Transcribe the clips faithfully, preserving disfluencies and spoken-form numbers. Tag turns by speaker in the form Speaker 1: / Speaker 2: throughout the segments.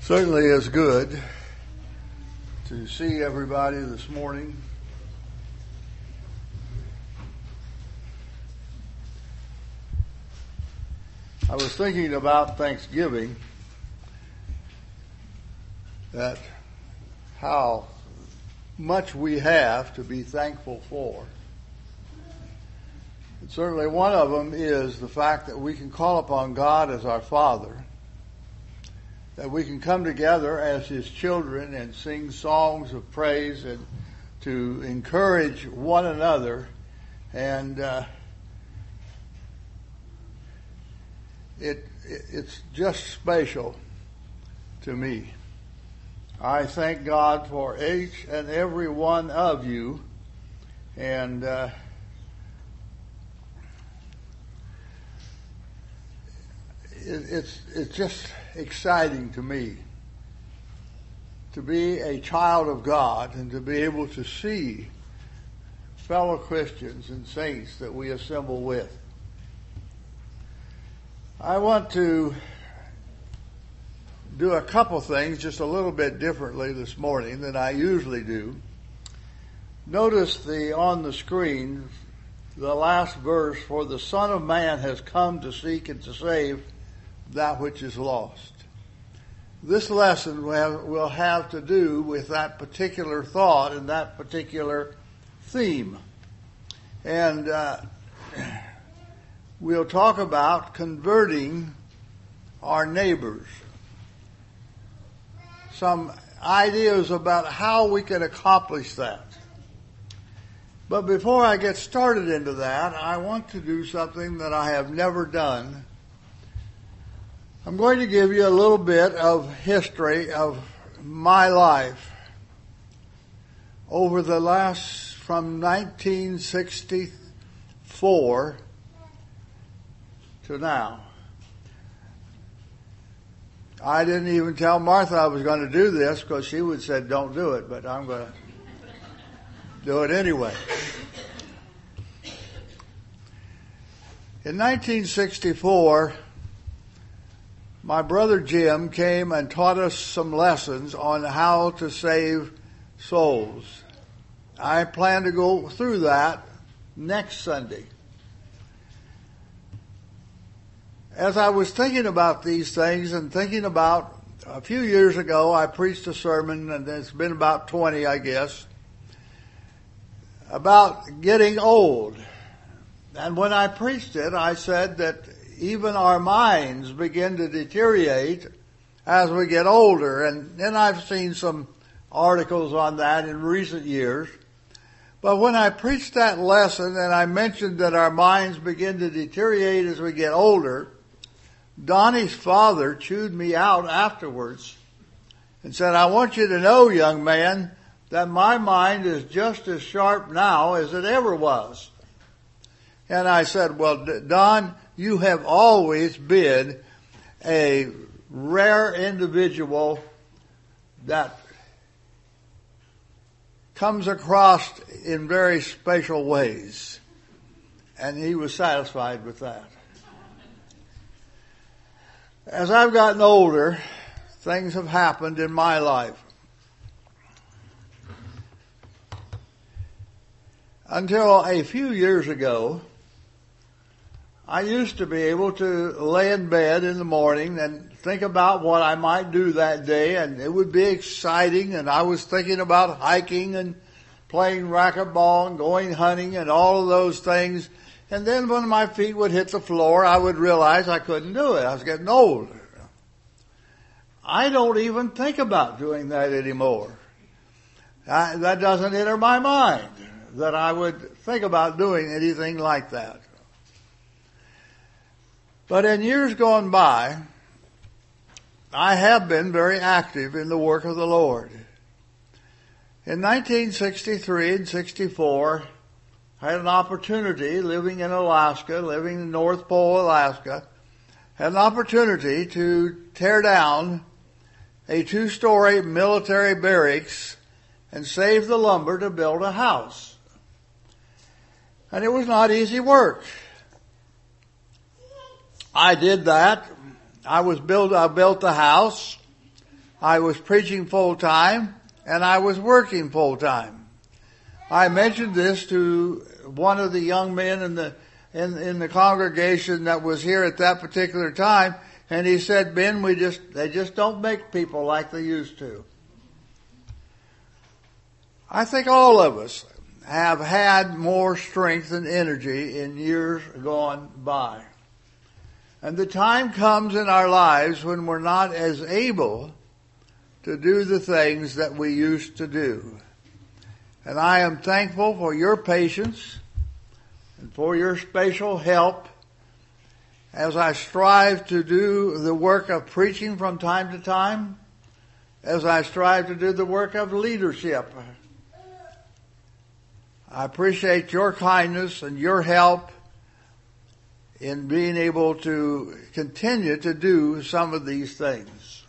Speaker 1: Certainly is good to see everybody this morning. I was thinking about Thanksgiving, that how much we have to be thankful for. And certainly one of them is the fact that we can call upon God as our Father, that we can come together as His children and sing songs of praise and to encourage one another. And uh, it, it it's just special to me. I thank God for each and every one of you, and uh, it, it's it's just exciting to me to be a child of God and to be able to see fellow Christians and saints that we assemble with. I want to do a couple things just a little bit differently this morning than I usually do. Notice the on the screen the last verse, "For the Son of Man has come to seek and to save that which is lost." This lesson will have to do with that particular thought and that particular theme. And uh, we'll talk about converting our neighbors. Some ideas about how we can accomplish that. But before I get started into that, I want to do something that I have never done. I'm going to give you a little bit of history of my life over the last, from nineteen sixty-four to now. I didn't even tell Martha I was going to do this because she would have said don't do it, but I'm going to do it anyway. In nineteen sixty-four, my brother Jim came and taught us some lessons on how to save souls. I plan to go through that next Sunday. As I was thinking about these things and thinking about, a few years ago I preached a sermon, and it's been about twenty, I guess, about getting old. And when I preached it, I said that even our minds begin to deteriorate as we get older. And then I've seen some articles on that in recent years. But when I preached that lesson and I mentioned that our minds begin to deteriorate as we get older, Donnie's father chewed me out afterwards and said, "I want you to know, young man, that my mind is just as sharp now as it ever was." And I said, "Well, Don, you have always been a rare individual that comes across in very special ways." And he was satisfied with that. As I've gotten older, things have happened in my life. Until a few years ago, I used to be able to lay in bed in the morning and think about what I might do that day, and it would be exciting, and I was thinking about hiking and playing racquetball and going hunting and all of those things. And then when my feet would hit the floor, I would realize I couldn't do it. I was getting old. I don't even think about doing that anymore. I, that doesn't enter my mind that I would think about doing anything like that. But in years gone by, I have been very active in the work of the Lord. In nineteen sixty-three and sixty-four, I had an opportunity, living in Alaska, living in North Pole, Alaska, had an opportunity to tear down a two-story military barracks and save the lumber to build a house. And it was not easy work. I did that. I was built, I built the house. I was preaching full time and I was working full time. I mentioned this to one of the young men in the in, in the congregation that was here at that particular time, and he said, "Ben, we just they just don't make people like they used to." I think all of us have had more strength and energy in years gone by. And the time comes in our lives when we're not as able to do the things that we used to do. And I am thankful for your patience and for your special help as I strive to do the work of preaching from time to time, as I strive to do the work of leadership. I appreciate your kindness and your help in being able to continue to do some of these things.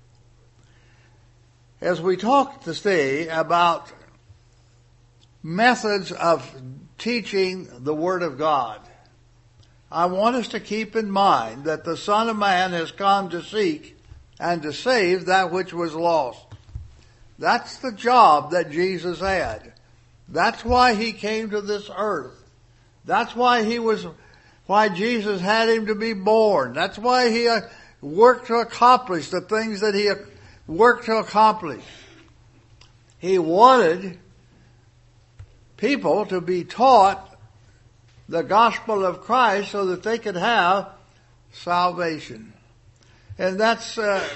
Speaker 1: As we talk today about methods of teaching the Word of God, I want us to keep in mind that the Son of Man has come to seek and to save that which was lost. That's the job that Jesus had. That's why he came to this earth. That's why he was, why Jesus had him to be born. That's why he worked to accomplish the things that he worked to accomplish. He wanted people to be taught the gospel of Christ so that they could have salvation. And that's uh,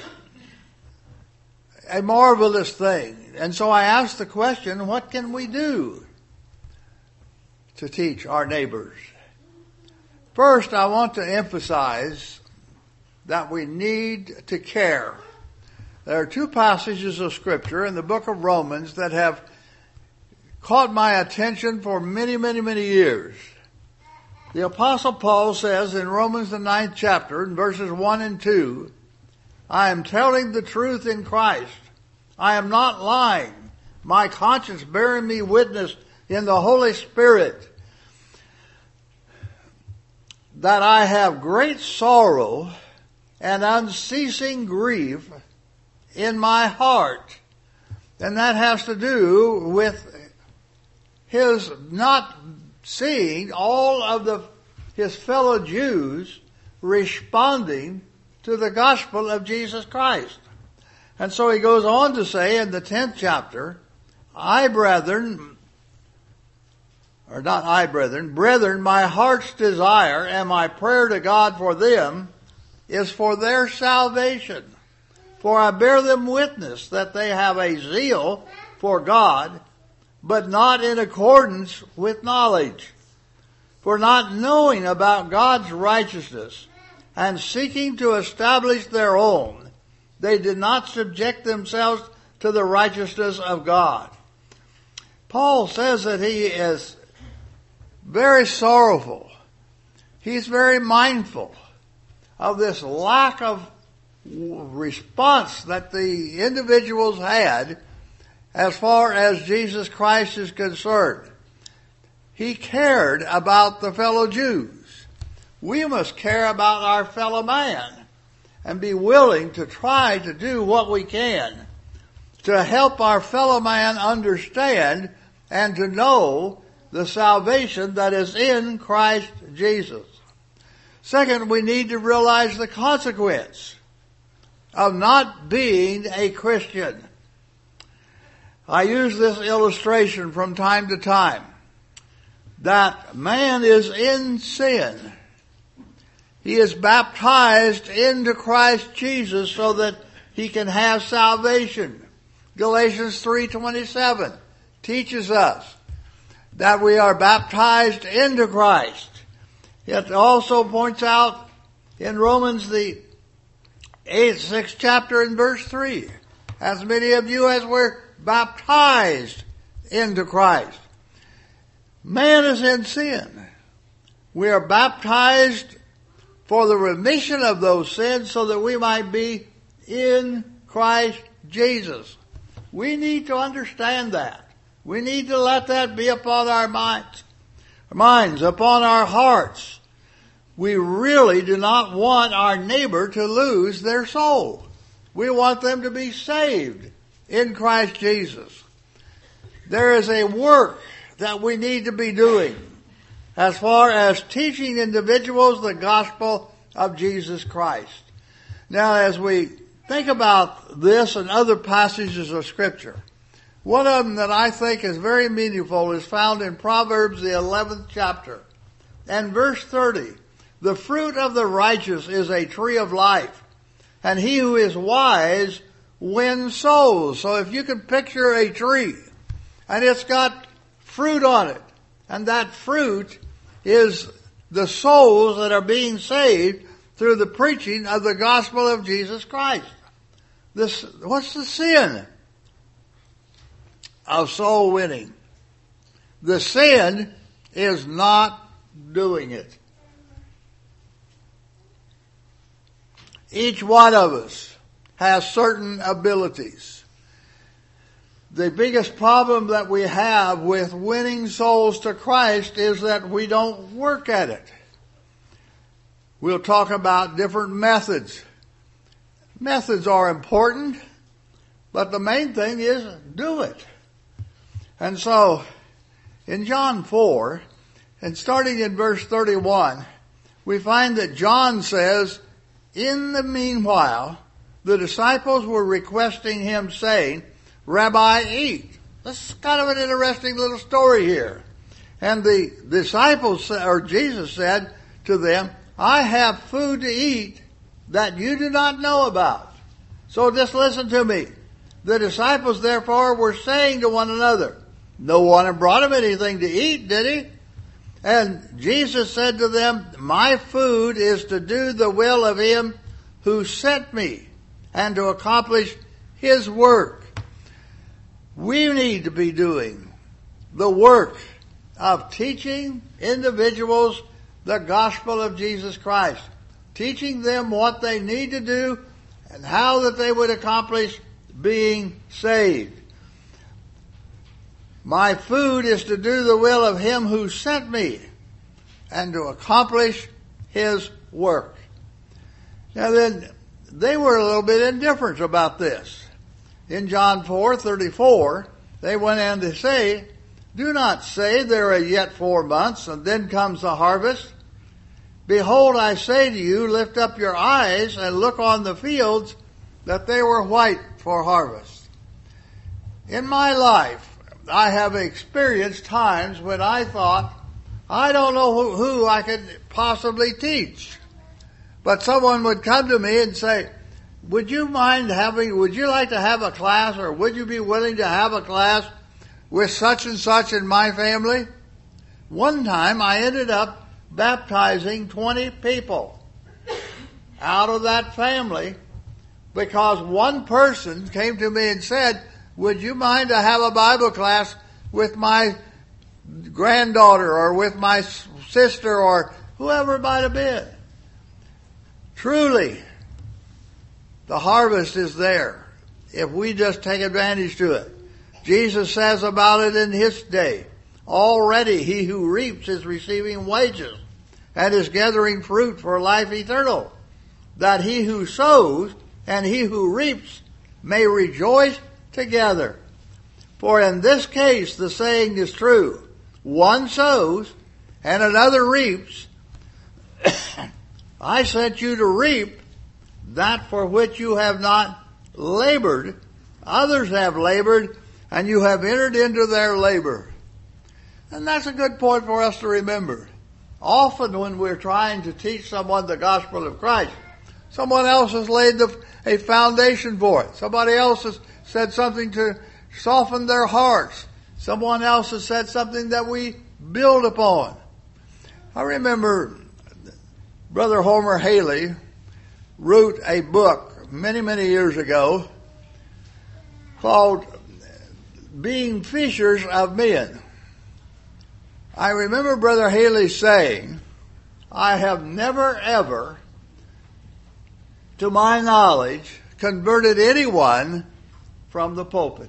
Speaker 1: a marvelous thing. And so I asked the question, what can we do to teach our neighbors? First, I want to emphasize that we need to care. There are two passages of Scripture in the book of Romans that have caught my attention for many, many, many years. The Apostle Paul says in Romans the ninth chapter, in verses one and two, I am telling the truth in Christ. I am not lying. My conscience bearing me witness in the Holy Spirit that I have great sorrow and unceasing grief in my heart. And that has to do with his not seeing all of the his fellow Jews responding to the gospel of Jesus Christ. And so he goes on to say in the tenth chapter, I, brethren, or not I, brethren, brethren, my heart's desire and my prayer to God for them is for their salvation. For I bear them witness that they have a zeal for God, but not in accordance with knowledge. For not knowing about God's righteousness and seeking to establish their own, they did not subject themselves to the righteousness of God. Paul says that he is very sorrowful. He's very mindful of this lack of response that the individuals had as far as Jesus Christ is concerned. He cared about the fellow Jews. We must care about our fellow man and be willing to try to do what we can to help our fellow man understand and to know the salvation that is in Christ Jesus. Second, we need to realize the consequence of not being a Christian. I use this illustration from time to time that man is in sin. He is baptized into Christ Jesus so that he can have salvation. Galatians three twenty-seven teaches us that we are baptized into Christ. It also points out in Romans the eighth, sixth chapter in verse three, as many of you as were baptized into Christ. Man is in sin. We are baptized for the remission of those sins so that we might be in Christ Jesus. We need to understand that. We need to let that be upon our minds, minds, upon our hearts. We really do not want our neighbor to lose their soul. We want them to be saved in Christ Jesus. There is a work that we need to be doing as far as teaching individuals the gospel of Jesus Christ. Now, as we think about this and other passages of Scripture, one of them that I think is very meaningful is found in Proverbs, the eleventh chapter, and verse thirty. The fruit of the righteous is a tree of life, and he who is wise wins souls. So if you can picture a tree, and it's got fruit on it, and that fruit is the souls that are being saved through the preaching of the gospel of Jesus Christ. This, what's the sin of soul winning? The sin is not doing it. Each one of us has certain abilities. The biggest problem that we have with winning souls to Christ is that we don't work at it. We'll talk about different methods. Methods are important, but the main thing is do it. And so, in John four, and starting in verse thirty-one, we find that John says, in the meanwhile, the disciples were requesting him, saying, Rabbi, eat. This is kind of an interesting little story here. And the disciples, or Jesus said to them, I have food to eat that you do not know about. So just listen to me. The disciples therefore were saying to one another, no one had brought him anything to eat, did he? And Jesus said to them, my food is to do the will of him who sent me and to accomplish his work. We need to be doing the work of teaching individuals the gospel of Jesus Christ, teaching them what they need to do and how that they would accomplish being saved. My food is to do the will of him who sent me and to accomplish his work. Now then, they were a little bit indifferent about this. In John four thirty-four, they went on to say, do not say there are yet four months and then comes the harvest. Behold, I say to you, lift up your eyes and look on the fields that they were white for harvest. In my life, I have experienced times when I thought, I don't know who, who I could possibly teach. But someone would come to me and say, would you mind having, would you like to have a class, or would you be willing to have a class with such and such in my family? One time I ended up baptizing twenty people out of that family because one person came to me and said, would you mind to have a Bible class with my granddaughter or with my sister or whoever it might have been? Truly, the harvest is there if we just take advantage to it. Jesus says about it in his day, already he who reaps is receiving wages and is gathering fruit for life eternal, that he who sows and he who reaps may rejoice together. For in this case the saying is true, one sows and another reaps. I sent you to reap that for which you have not labored. Others have labored, and you have entered into their labor. And that's a good point for us to remember. Often when we're trying to teach someone the gospel of Christ, someone else has laid the, a foundation for it. Somebody else has said something to soften their hearts. Someone else has said something that we build upon. I remember Brother Homer Haley wrote a book many, many years ago called Being Fishers of Men. I remember Brother Haley saying, I have never ever, to my knowledge, converted anyone from the pulpit.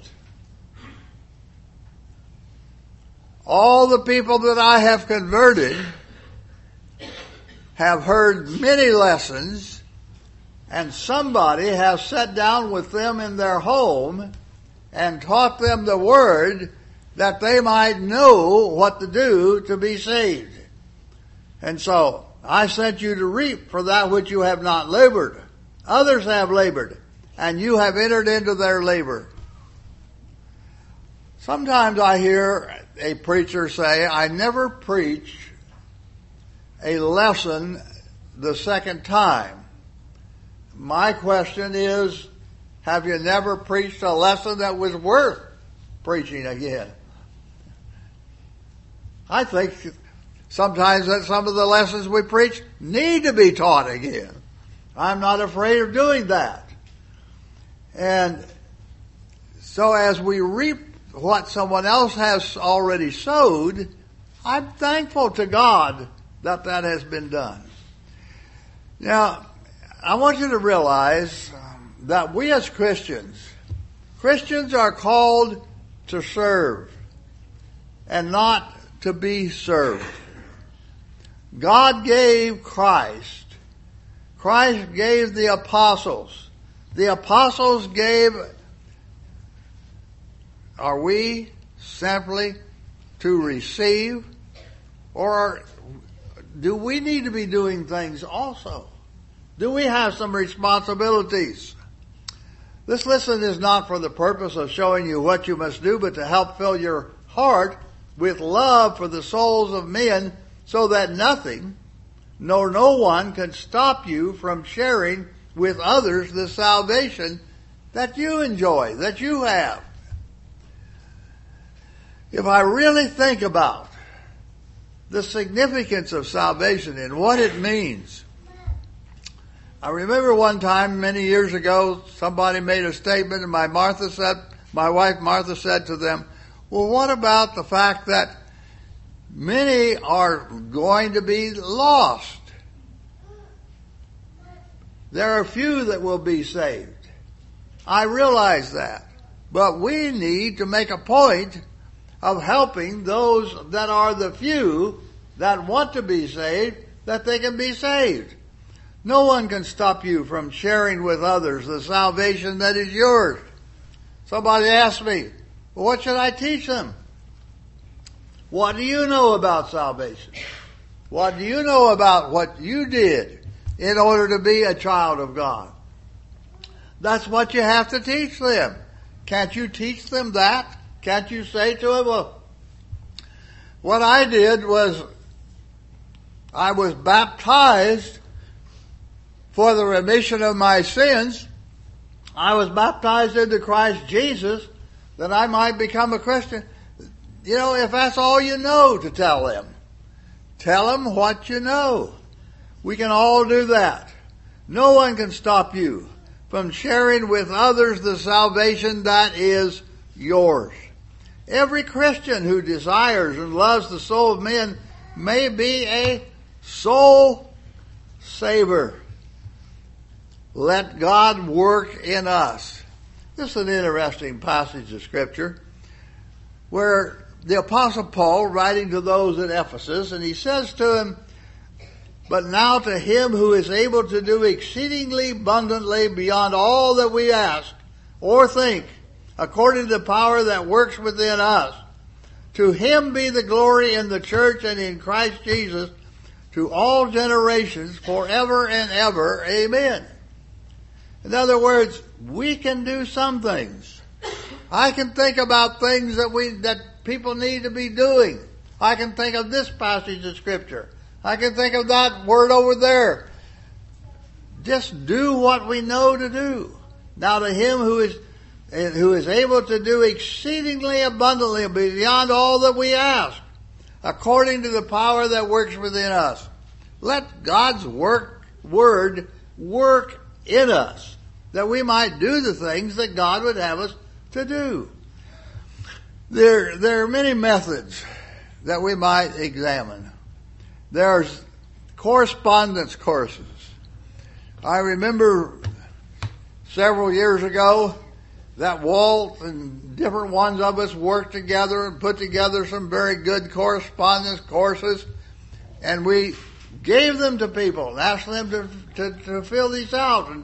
Speaker 1: All the people that I have converted have heard many lessons and somebody has sat down with them in their home and taught them the Word that they might know what to do to be saved. And so, I sent you to reap for that which you have not labored. Others have labored, and you have entered into their labor. Sometimes I hear a preacher say, I never preach a lesson the second time. My question is, have you never preached a lesson that was worth preaching again? I think sometimes that some of the lessons we preach need to be taught again. I'm not afraid of doing that. And so as we reap what someone else has already sowed, I'm thankful to God that that has been done. Now, I want you to realize that we as Christians, Christians are called to serve and not to be served. God gave Christ. Christ gave the apostles. The apostles gave, are we simply to receive, or do we need to be doing things also? Do we have some responsibilities? This lesson is not for the purpose of showing you what you must do, but to help fill your heart with love for the souls of men, so that nothing, nor no one can stop you from sharing with others the salvation that you enjoy, that you have. If I really think about the significance of salvation and what it means, I remember one time many years ago, somebody made a statement, and my Martha said, my wife Martha said to them, well, what about the fact that many are going to be lost? There are few that will be saved. I realize that. But we need to make a point of helping those that are the few that want to be saved, that they can be saved. No one can stop you from sharing with others the salvation that is yours. Somebody asked me, well, what should I teach them? What do you know about salvation? What do you know about what you did in order to be a child of God? That's what you have to teach them. Can't you teach them that? Can't you say to them, well, what I did was I was baptized for the remission of my sins. I was baptized into Christ Jesus that I might become a Christian. You know, if that's all you know to tell them, tell them what you know. We can all do that. No one can stop you from sharing with others the salvation that is yours. Every Christian who desires and loves the soul of men may be a soul saver. Let God work in us. This is an interesting passage of Scripture where the Apostle Paul, writing to those at Ephesus, and he says to them, but now to him who is able to do exceedingly abundantly beyond all that we ask or think, according to the power that works within us, to him be the glory in the church and in Christ Jesus to all generations forever and ever. Amen. In other words, we can do some things. I can think about things that we that people need to be doing. I can think of this passage of Scripture. I can think of that word over there. Just do what we know to do. Now to him who is who is able to do exceedingly abundantly beyond all that we ask, according to the power that works within us. Let God's work word work in us, that we might do the things that God would have us to do. There, there are many methods that we might examine. There's correspondence courses. I remember several years ago that Walt and different ones of us worked together and put together some very good correspondence courses, and we gave them to people and asked them to, to, to fill these out and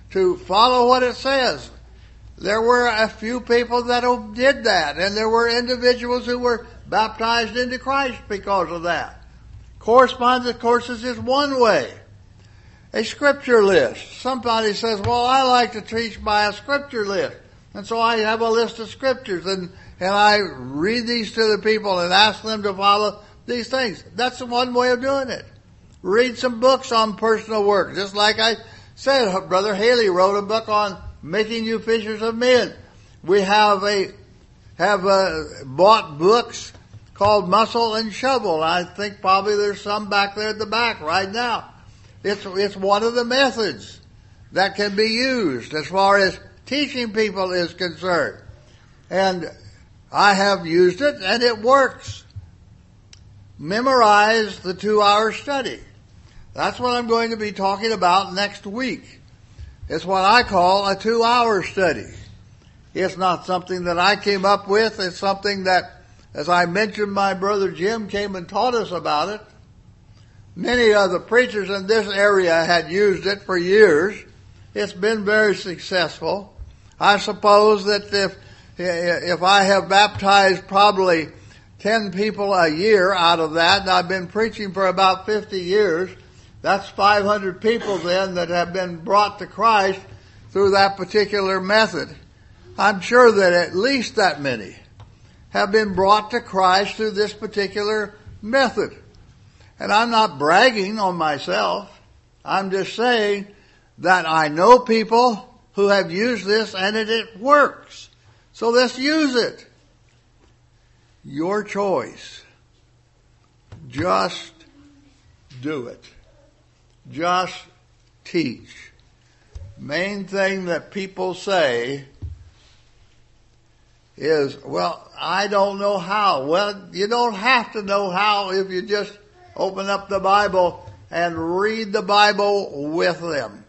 Speaker 1: to follow what it says. There were a few people that did that, and there were individuals who were baptized into Christ because of that. Correspondence courses is one way. A scripture list. Somebody says, well, I like to teach by a scripture list. And so I have a list of scriptures, and, and I read these to the people and ask them to follow these things. That's one way of doing it. Read some books on personal work. Just like I said, Brother Haley wrote a book on making you fishers of men. We have a have uh, bought books called Muscle and Shovel. I think probably there's some back there at the back right now. It's it's one of the methods that can be used as far as teaching people is concerned. And I have used it, and it works. Memorize the two-hour study. That's what I'm going to be talking about next week. It's what I call a two-hour study. It's not something that I came up with. It's something that, as I mentioned, my brother Jim came and taught us about it. Many of the preachers in this area had used it for years. It's been very successful. I suppose that if if I have baptized probably ten people a year out of that, and I've been preaching for about fifty years, that's five hundred people then that have been brought to Christ through that particular method. I'm sure that at least that many have been brought to Christ through this particular method. And I'm not bragging on myself. I'm just saying that I know people who have used this and it, it works. So let's use it. Your choice. Just do it. Just teach. Main thing that people say is, well, I don't know how. Well, you don't have to know how if you just open up the Bible and read the Bible with them.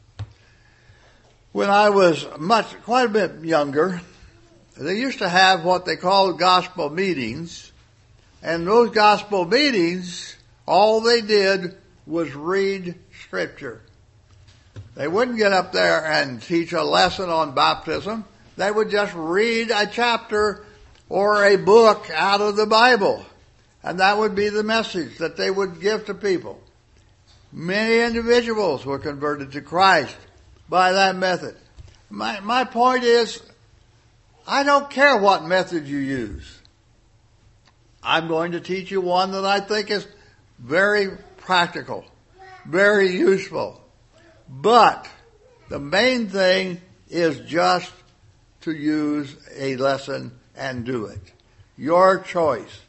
Speaker 1: When I was much, quite a bit younger, they used to have what they called gospel meetings. And those gospel meetings, all they did was read Scripture. They wouldn't get up there and teach a lesson on baptism. They would just read a chapter or a book out of the Bible. And that would be the message that they would give to people. Many individuals were converted to Christ by that method. My, my point is, I don't care what method you use. I'm going to teach you one that I think is very practical, very useful. But the main thing is just to use a lesson and do it. Your choice.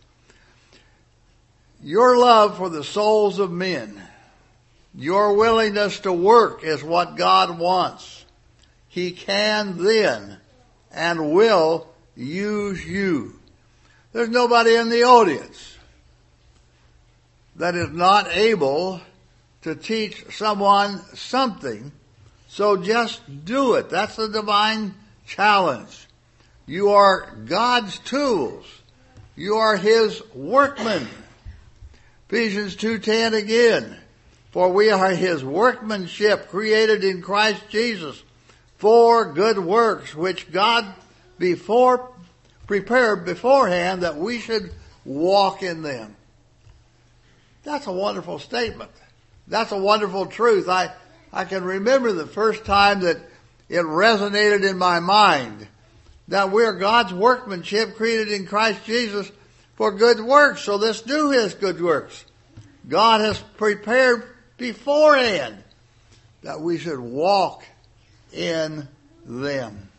Speaker 1: Your love for the souls of men, your willingness to work is what God wants. He can then and will use you. There's nobody in the audience that is not able to teach someone something, so just do it. That's the divine challenge. You are God's tools. You are His workmen. Ephesians two ten again. For we are His workmanship, created in Christ Jesus for good works, which God before prepared beforehand that we should walk in them. That's a wonderful statement. That's a wonderful truth. I, I can remember the first time that it resonated in my mind that we're God's workmanship created in Christ Jesus for good works. So let's do His good works. God has prepared beforehand that we should walk in them.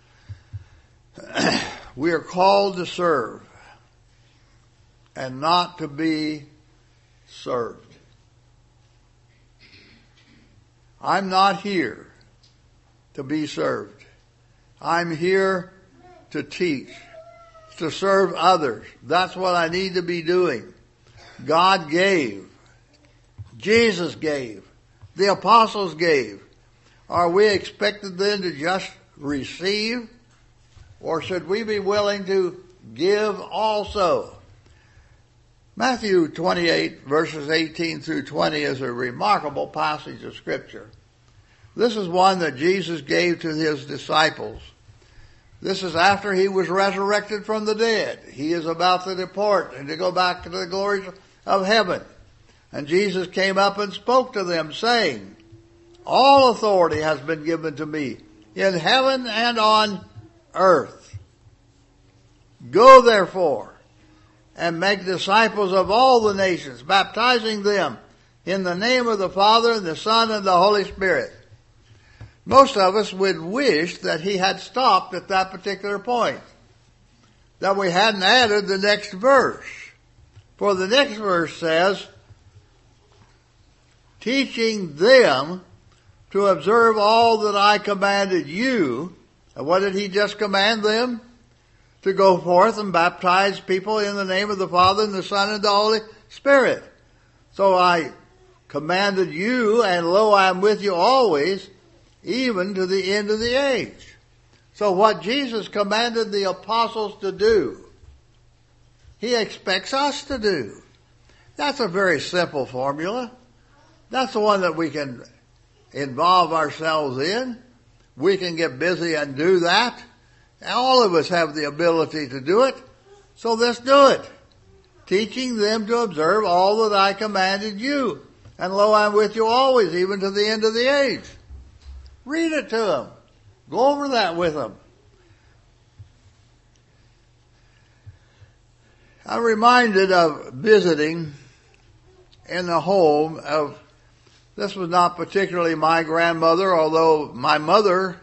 Speaker 1: We are called to serve and not to be served. I'm not here to be served. I'm here to teach, to serve others. That's what I need to be doing. God gave. Jesus gave. The apostles gave. Are we expected then to just receive? Or should we be willing to give also? Matthew twenty-eight verses eighteen through twenty is a remarkable passage of Scripture. This is one that Jesus gave to his disciples. This is after he was resurrected from the dead. He is about to depart and to go back to the glories of heaven. And Jesus came up and spoke to them, saying, all authority has been given to me in heaven and on earth. Go therefore and make disciples of all the nations, baptizing them in the name of the Father and the Son and the Holy Spirit. Most of us would wish that he had stopped at that particular point, that we hadn't added the next verse. For the next verse says, teaching them to observe all that I commanded you. And what did he just command them? To go forth and baptize people in the name of the Father and the Son and the Holy Spirit. So I commanded you, and lo, I am with you always, even to the end of the age. So what Jesus commanded the apostles to do, he expects us to do. That's a very simple formula. That's the one that we can involve ourselves in. We can get busy and do that. All of us have the ability to do it. So let's do it. Teaching them to observe all that I commanded you. And lo, I am with you always, even to the end of the age. Read it to them. Go over that with them. I'm reminded of visiting in the home of, this was not particularly my grandmother, although my mother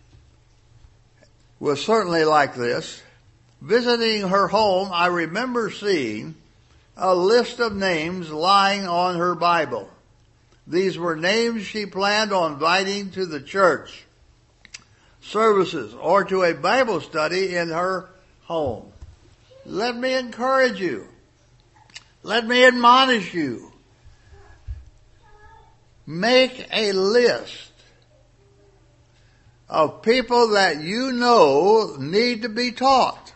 Speaker 1: was certainly like this. Visiting her home, I remember seeing a list of names lying on her Bible. These were names she planned on inviting to the church services or to a Bible study in her home. Let me encourage you. Let me admonish you. Make a list of people that you know need to be taught.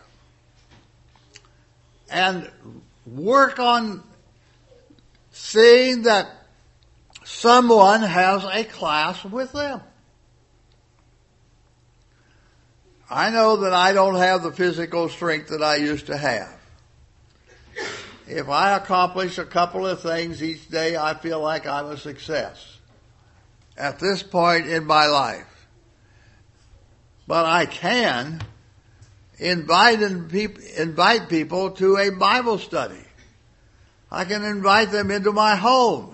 Speaker 1: And work on seeing that someone has a class with them. I know that I don't have the physical strength that I used to have. If I accomplish a couple of things each day, I feel like I'm a success at this point in my life. But I can invite, invite people to a Bible study. I can invite them into my home.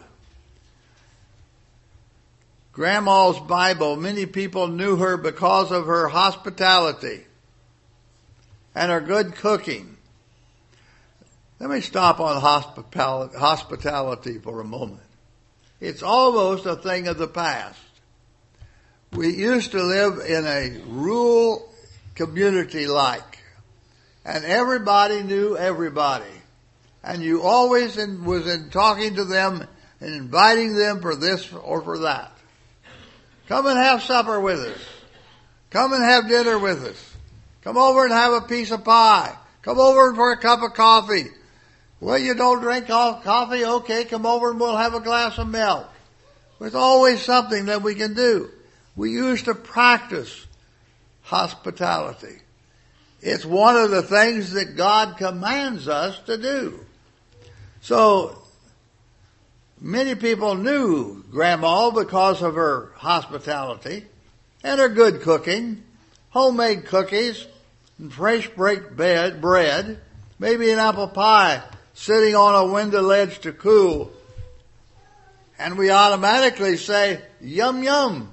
Speaker 1: Grandma's Bible, many people knew her because of her hospitality and her good cooking. Let me stop on hospitality for a moment. It's almost a thing of the past. We used to live in a rural community like, and everybody knew everybody. And you always in, was in talking to them and inviting them for this or for that. Come and have supper with us. Come and have dinner with us. Come over and have a piece of pie. Come over for a cup of coffee. Well, you don't drink coffee? Okay, come over and we'll have a glass of milk. There's always something that we can do. We used to practice hospitality. It's one of the things that God commands us to do. So, many people knew Grandma because of her hospitality and her good cooking, homemade cookies, and fresh baked bread, maybe an apple pie sitting on a window ledge to cool. And we automatically say, yum, yum.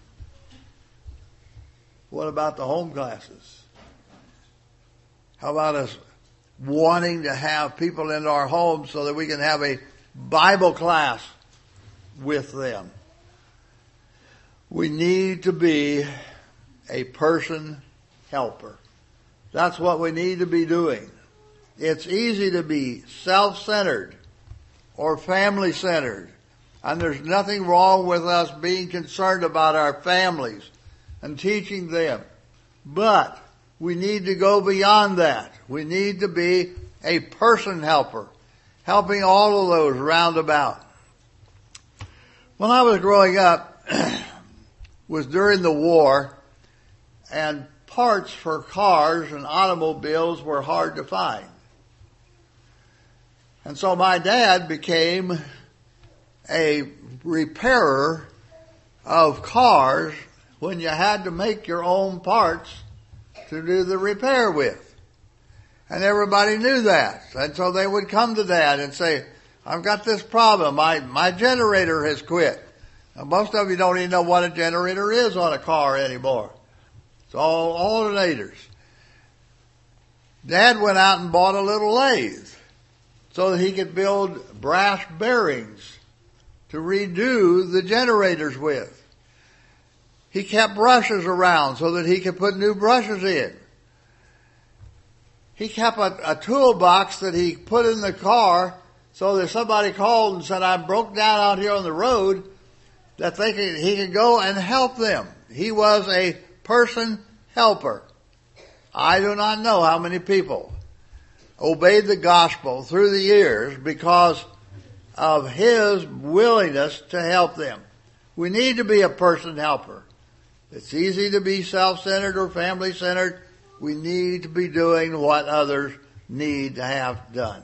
Speaker 1: What about the home classes? How about us wanting to have people in our homes so that we can have a Bible class with them? We need to be a person helper. That's what we need to be doing. It's easy to be self-centered or family-centered. And there's nothing wrong with us being concerned about our families and teaching them. But we need to go beyond that. We need to be a person helper, helping all of those round about. When I was growing up, was during the war, and parts for cars and automobiles were hard to find. And so my dad became a repairer of cars when you had to make your own parts to do the repair with. And everybody knew that. And so they would come to Dad and say, I've got this problem. My, my generator has quit. Now, most of you don't even know what a generator is on a car anymore. It's all alternators. Dad went out and bought a little lathe so that he could build brass bearings to redo the generators with. He kept brushes around so that he could put new brushes in. He kept a, a toolbox that he put in the car so that if somebody called and said, I broke down out here on the road, that they could, he could go and help them. He was a person helper. I do not know how many people obeyed the gospel through the years because of his willingness to help them. We need to be a person helper. It's easy to be self-centered or family-centered. We need to be doing what others need to have done.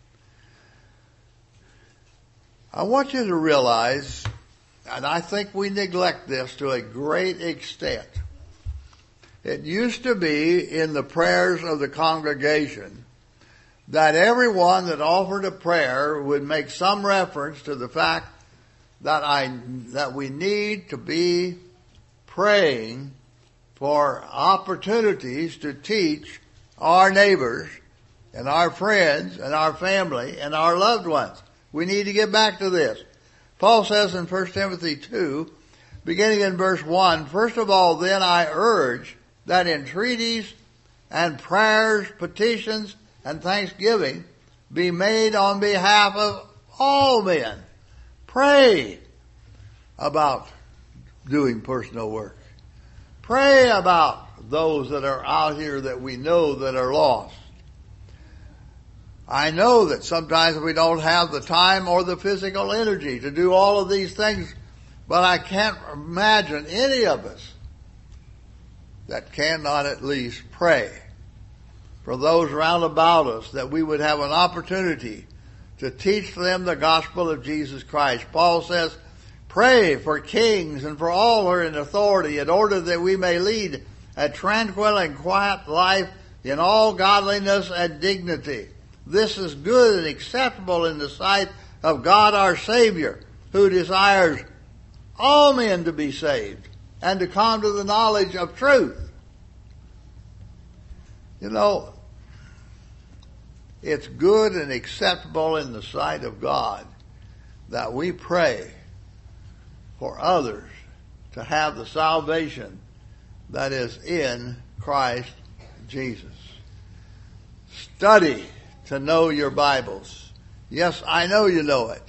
Speaker 1: I want you to realize, and I think we neglect this to a great extent. It used to be in the prayers of the congregation that everyone that offered a prayer would make some reference to the fact that I, that we need to be praying for opportunities to teach our neighbors and our friends and our family and our loved ones. We need to get back to this. Paul says in First Timothy two, beginning in verse one, first of all, then I urge that entreaties and prayers, petitions, and thanksgiving be made on behalf of all men. Pray about doing personal work. Pray about those that are out here that we know that are lost. I know that sometimes we don't have the time or the physical energy to do all of these things, but I can't imagine any of us that cannot at least pray for those round about us, that we would have an opportunity to teach them the gospel of Jesus Christ. Paul says, pray for kings and for all who are in authority, in order that we may lead a tranquil and quiet life in all godliness and dignity. This is good and acceptable in the sight of God our Savior, who desires all men to be saved and to come to the knowledge of truth. You know, it's good and acceptable in the sight of God that we pray for others to have the salvation that is in Christ Jesus. Study to know your Bibles. Yes, I know you know it.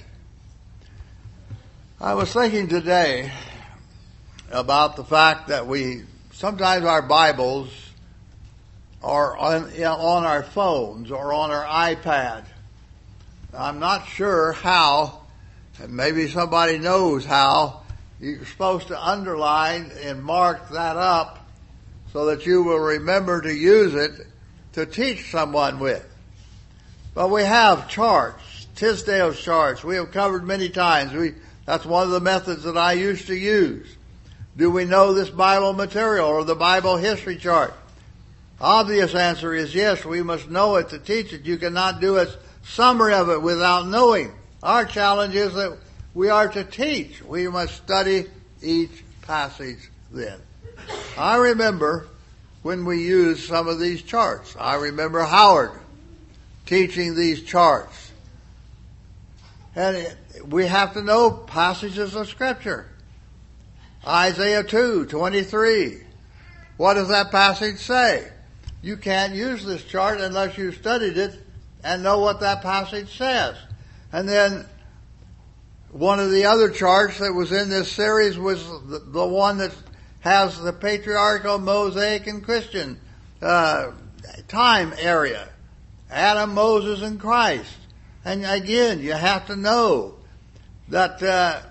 Speaker 1: I was thinking today about the fact that we, sometimes our Bibles are on, on our phones or on our iPad. I'm not sure how, and maybe somebody knows how, you're supposed to underline and mark that up so that you will remember to use it to teach someone with. But we have charts, Tisdale's charts. We have covered many times. We, that's one of the methods that I used to use. Do we know this Bible material or the Bible history chart? Obvious answer is yes, we must know it to teach it. You cannot do a summary of it without knowing. Our challenge is that we are to teach. We must study each passage then. I remember when we used some of these charts. I remember Howard teaching these charts. And it, we have to know passages of Scripture. Isaiah two twenty-three. What does that passage say? You can't use this chart unless you've studied it and know what that passage says. And then one of the other charts that was in this series was the, the one that has the patriarchal, Mosaic, and Christian uh, time area. Adam, Moses, and Christ. And again, you have to know that uh,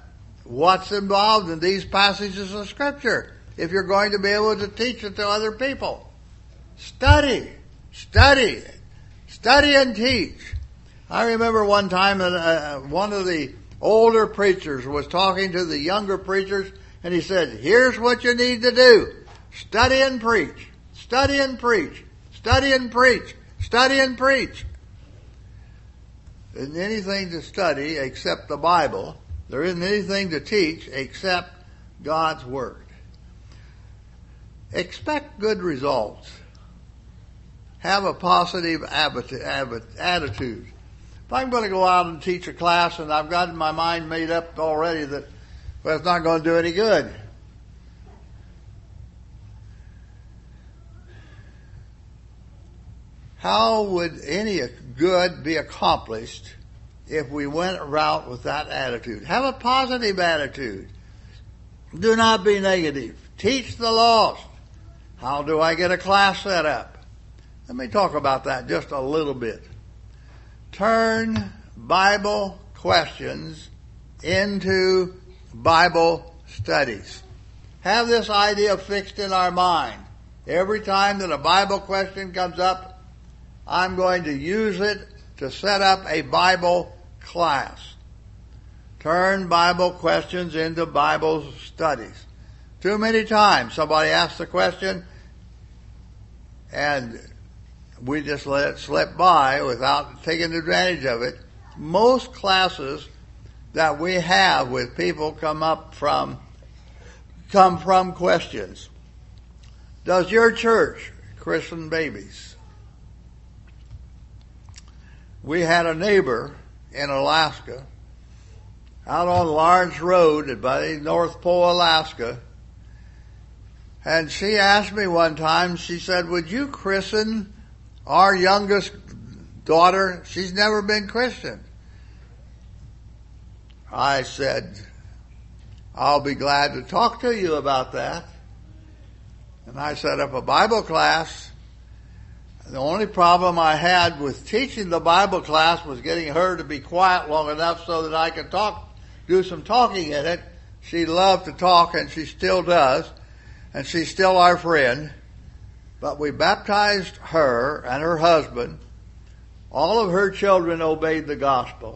Speaker 1: what's involved in these passages of Scripture if you're going to be able to teach it to other people. Study. Study. Study and teach. I remember one time that uh, one of the older preachers was talking to the younger preachers, and he said, here's what you need to do. Study and preach. Study and preach. Study and preach. Study and preach. There isn't anything to study except the Bible. There isn't anything to teach except God's Word. Expect good results. Have a positive attitude. If I'm going to go out and teach a class and I've got my mind made up already that, well, it's not going to do any good. How would any good be accomplished if we went out with that attitude? Have a positive attitude. Do not be negative. Teach the lost. How do I get a class set up? Let me talk about that just a little bit. Turn Bible questions into Bible studies. Have this idea fixed in our mind. Every time that a Bible question comes up, I'm going to use it to set up a Bible class. Turn Bible questions into Bible studies. Too many times somebody asks a question and we just let it slip by without taking advantage of it. Most classes that we have with people come up from, come from questions. Does your church christen babies? We had a neighbor in Alaska, out on Lawrence Road at by North Pole, Alaska, and she asked me one time, she said, would you christen our youngest daughter? She's never been christened. I said, I'll be glad to talk to you about that. And I set up a Bible class. The only problem I had with teaching the Bible class was getting her to be quiet long enough so that I could talk, do some talking in it. She loved to talk, and she still does, and she's still our friend. But we baptized her and her husband. All of her children obeyed the gospel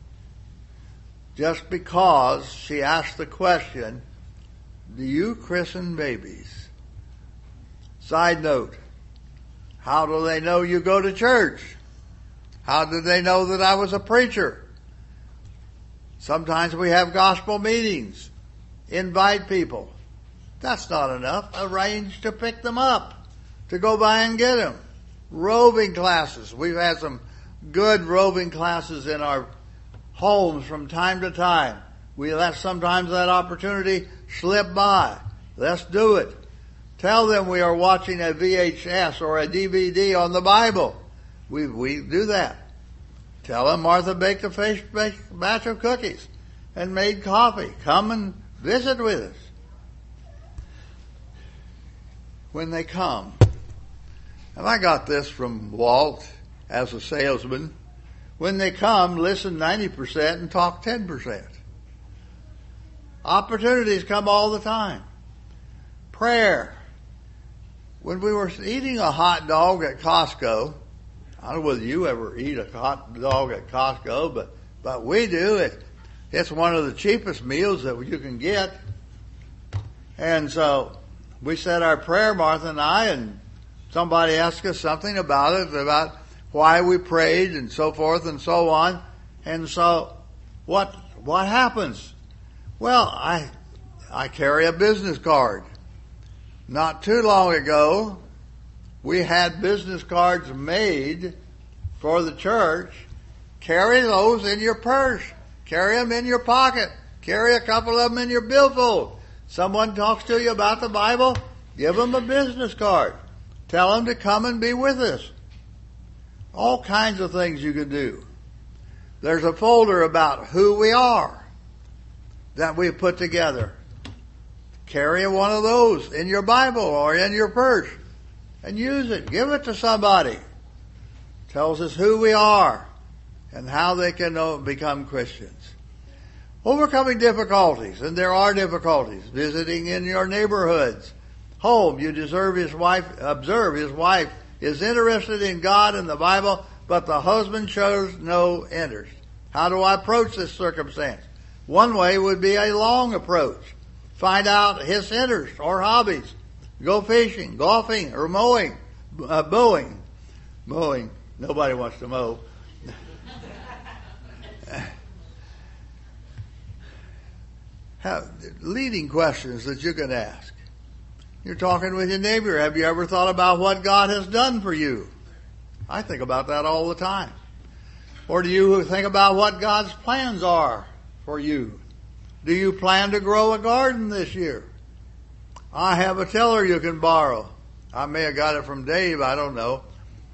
Speaker 1: just because she asked the question, do you christen babies? Side note, how do they know you go to church? How did they know that I was a preacher? Sometimes we have gospel meetings. Invite people. That's not enough. Arrange to pick them up, to go by and get them. Roving classes. We've had some good roving classes in our homes from time to time. We let sometimes that opportunity slip by. Let's do it. Tell them we are watching a V H S or a D V D on the Bible. We we do that. Tell them Martha baked a fish batch of cookies and made coffee. Come and visit with us. When they come, and I got this from Walt as a salesman, when they come, listen ninety percent and talk ten percent. Opportunities come all the time. Prayer. When we were eating a hot dog at Costco, I don't know whether you ever eat a hot dog at Costco, but, but we do. It, it's one of the cheapest meals that you can get. And so we said our prayer, Martha and I, and somebody asked us something about it, about why we prayed and so forth and so on. And so what, what happens? Well, I, I carry a business card. Not too long ago, we had business cards made for the church. Carry those in your purse. Carry them in your pocket. Carry a couple of them in your billfold. Someone talks to you about the Bible, give them a business card. Tell them to come and be with us. All kinds of things you can do. There's a folder about who we are that we put together. Carry one of those in your Bible or in your purse and use it. Give it to somebody. Tells us who we are and how they can become Christians. Overcoming difficulties, and there are difficulties. Visiting in your neighborhoods. Home, you deserve his wife, observe his wife is interested in God and the Bible, but the husband shows no interest. How do I approach this circumstance? One way would be a long approach. Find out his interests or hobbies. Go fishing, golfing, or mowing, uh, mowing. Mowing. Nobody wants to mow. Have leading questions that you can ask. You're talking with your neighbor. Have you ever thought about what God has done for you? I think about that all the time. Or do you think about what God's plans are for you? Do you plan to grow a garden this year? I have a tiller you can borrow. I may have got it from Dave, I don't know.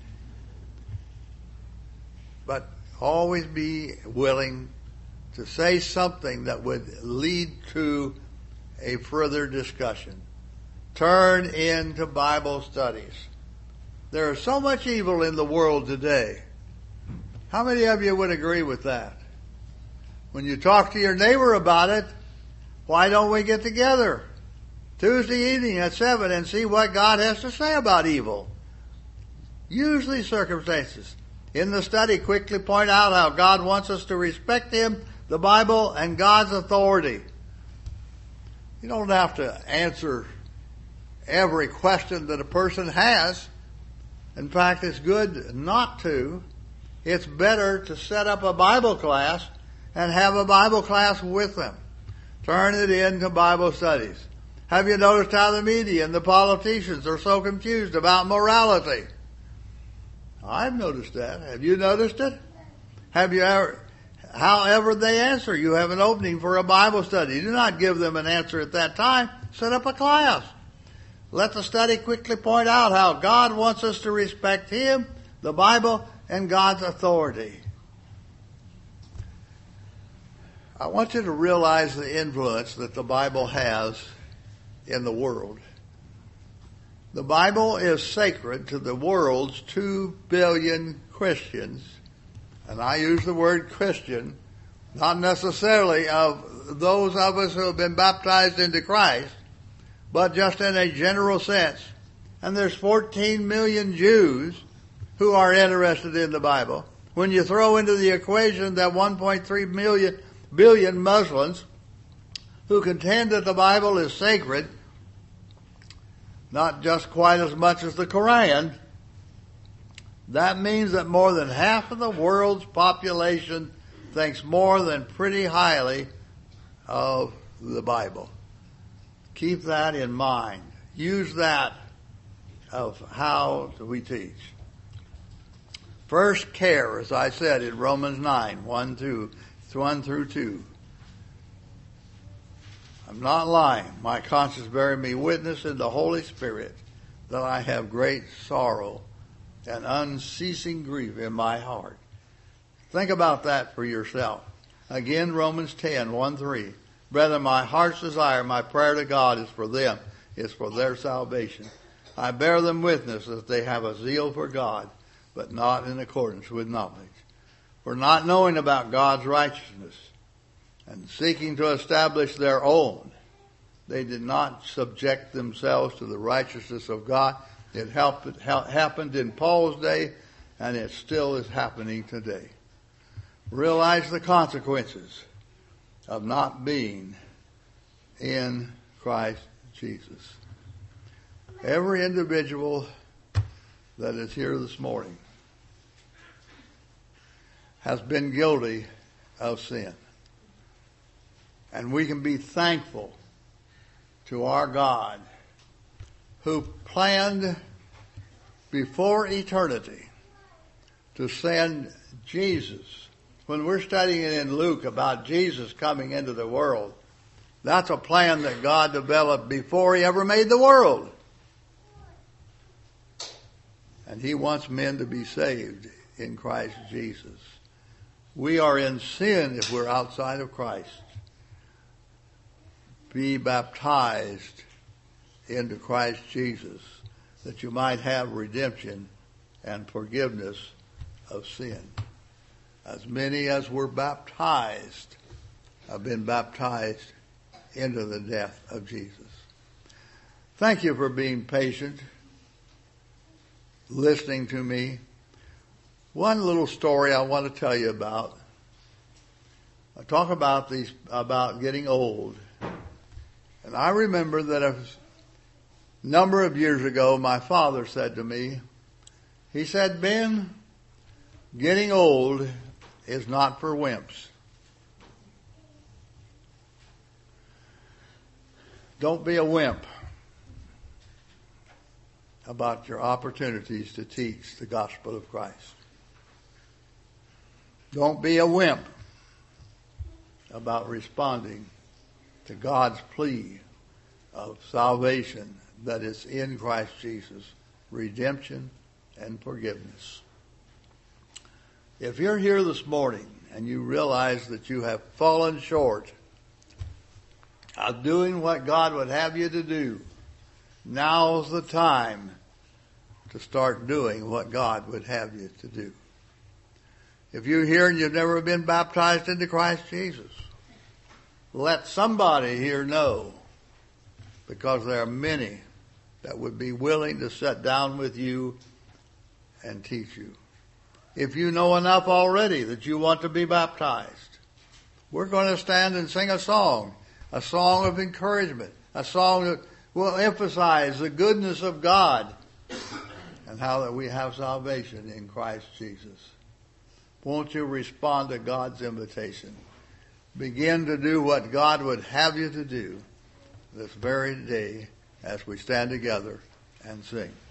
Speaker 1: But always be willing to say something that would lead to a further discussion. Turn into Bible studies. There is so much evil in the world today. How many of you would agree with that? When you talk to your neighbor about it, why don't we get together Tuesday evening at seven and see what God has to say about evil? Use these circumstances. In the study, quickly point out how God wants us to respect Him, the Bible, and God's authority. You don't have to answer every question that a person has. In fact, it's good not to. It's better to set up a Bible class and have a Bible class with them. Turn it into Bible studies. Have you noticed how the media and the politicians are so confused about morality? I've noticed that. Have you noticed it? Have you ever, however they answer, you have an opening for a Bible study. Do not give them an answer at that time. Set up a class. Let the study quickly point out how God wants us to respect Him, the Bible, and God's authority. I want you to realize the influence that the Bible has in the world. The Bible is sacred to the world's two billion Christians. And I use the word Christian, not necessarily of those of us who have been baptized into Christ, but just in a general sense. And there's fourteen million Jews who are interested in the Bible. When you throw into the equation that one point three million billion Muslims who contend that the Bible is sacred, not just quite as much as the Quran, that means that more than half of the world's population thinks more than pretty highly of the Bible. Keep that in mind. Use that of how we teach. First care, as I said in Romans nine, one through two. I'm not lying. My conscience bearing me witness in the Holy Spirit that I have great sorrow and unceasing grief in my heart. Think about that for yourself. Again, Romans ten, one, three. Brethren, my heart's desire, my prayer to God is for them, is for their salvation. I bear them witness that they have a zeal for God, but not in accordance with knowledge. For not knowing about God's righteousness and seeking to establish their own, they did not subject themselves to the righteousness of God. It helped, it happened in Paul's day, and it still is happening today. Realize the consequences of not being in Christ Jesus. Every individual that is here this morning has been guilty of sin. And we can be thankful to our God who planned before eternity to send Jesus. When we're studying in Luke about Jesus coming into the world, that's a plan that God developed before He ever made the world. And He wants men to be saved in Christ Jesus. We are in sin if we're outside of Christ. Be baptized into Christ Jesus, that you might have redemption and forgiveness of sin. As many as were baptized have been baptized into the death of Jesus. Thank you for being patient, listening to me. One little story I want to tell you about. I talk about these, about getting old. And I remember that a number of years ago, my father said to me, he said, Ben, getting old is not for wimps. Don't be a wimp about your opportunities to teach the gospel of Christ. Don't be a wimp about responding to God's plea of salvation that is in Christ Jesus, redemption and forgiveness. If you're here this morning and you realize that you have fallen short of doing what God would have you to do, now's the time to start doing what God would have you to do. If you're here and you've never been baptized into Christ Jesus, let somebody here know, because there are many that would be willing to sit down with you and teach you. If you know enough already that you want to be baptized, we're going to stand and sing a song, a song of encouragement, a song that will emphasize the goodness of God and how that we have salvation in Christ Jesus. Won't you respond to God's invitation? Begin to do what God would have you to do this very day as we stand together and sing.